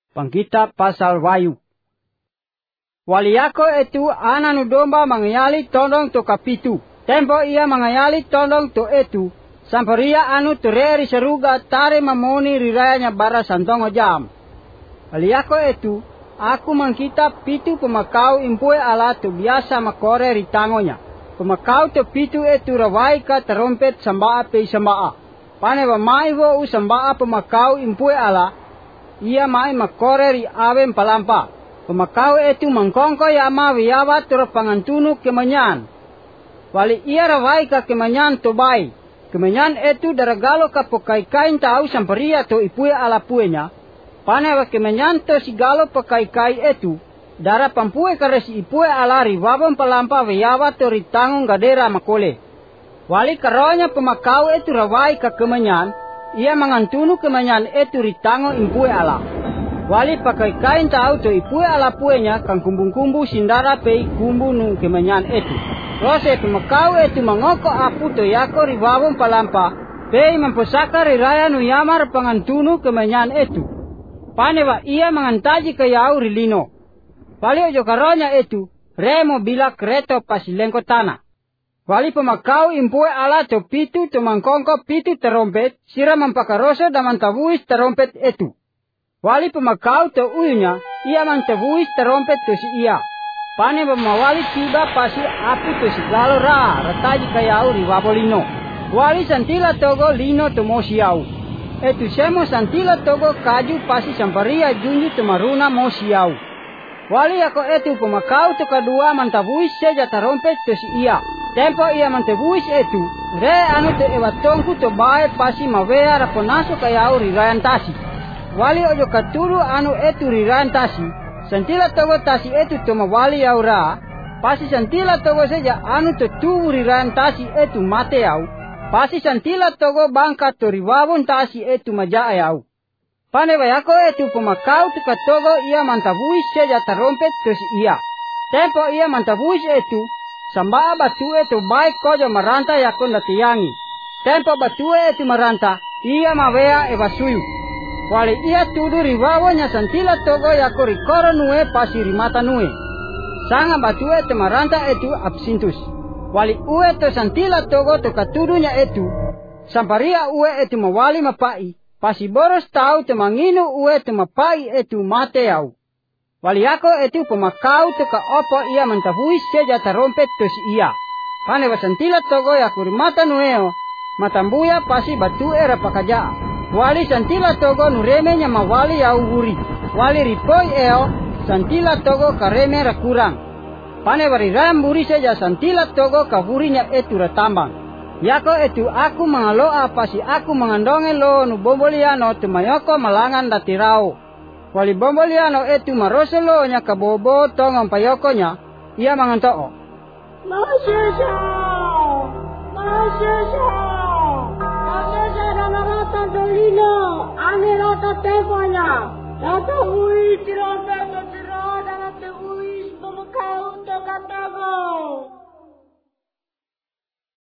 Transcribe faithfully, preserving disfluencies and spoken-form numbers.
Pangkitab pasal Wahyu. Waliako itu ananu domba mangayali tondong to kapitu. Tempo ia mangayali tondong to itu. Samperia anu tereri seruga tare mamoni rirayanya bara santongo jam. Waliako itu aku mangkitab pitu pemakau impue ala to biasa makore ritangonya. Pemakau to pitu itu rawai ka terompet sambaa pe sambaa. Pane wa mai wo u sambaa pemakau impue ala. Ia mai makore ri awen palampa. Pemakau itu mangkongko ya ma wiyawa turo pangantunu kemenyan. Wali ia rawai ka kemenyan to bai. Kemenyan itu daragalo ka pokai kain tau samperia to ipue ala puenya. Pane wa kemenyan to sigalo pokai kai itu. Dara pampue karesi ipue ala riwabon palampa wiyawa to ritangung gadera makole. Wali karonya pemakau itu rawai ka kemenyan. Ia mangantunu kemenyan itu ritango impue ala. Wali pakai kain tau to ipue ala puenya kang kumbung-kumbu sindara pei kumbu nu kemenyan itu. Rose pemakau itu mangoko apu to yako riwawon palampa pei memposaka riraya nu yamar pangantunu kemenyan itu. Panewa ia mangantaji ke yau rilino. Wali ojo karonya itu remo bila kreto pasilengko tanah. Wali pemakau impue ala to pitu to mangkongko pitu terompet sira mampakaroso dan mantabuis terompet itu. Wali pemakau to uyunya ia mantabuis terompet to si ia. Pane memawali tiba pasi api to si galo ra rataji kayau riwabolino. Wali santila togo lino to mosiau. Etu semo santila togo kaju pasi samparia junju to maruna mosiau. Wali ako etu pemakau to kedua mantabuis seja terompet to si ia. Tempo ia mantebuis itu, re anu te ewatongku to bae pasi mawea raponaso kayau rirayan tasi. Wali ojo katuru anu etu rirayan tasi, santila togo tasi etu to mawali yau ra, pasi santila togo seja anu to tubu rirayan tasi etu mate yau, pasi santila togo bangka to riwawon tasi etu maja yau. Pane wayako etu pemakau to katogo ia mantabuis seja terompet to si ia. Tempo ia mantabuis itu, sambaa batue tu baik kojo maranta yakon datiyangi. Tempo batue tu maranta, ia mawea evasuyu. Wali ia tudu riwawonya santila togo yako rikoro nue pasiri mata nue. Sanga batue tu maranta itu absintus. Wali ue tu santila togo tu katudunya itu. Samparia ue itu mawali mapai. Pasi boros tau tu manginu ue tu mapai itu mate yau. Wali ako itu pemakau to ka opo ia mantabuis seja terompet to si ia. Pane wasantila togo ya kurimata nueo. Matambuya pasi batu era pakaja. Wali santila togo nureme nya mawali ya uguri. Wali ripoi eo santila togo kareme rakurang. Pane wari ramburi seja santila togo kaburinya itu ratambang. Yako itu aku mangaloa pasi aku mangandonge lo nu bomboliano tumayoko malangan datirao. Wali bomboliano itu maroselo nya kabobo tongong payokonya ia mangantoo. Masesa, masesa, masesa dan rata dolino, ane rata teponya, rata ui tirata tirata rata ui pemakau to katago.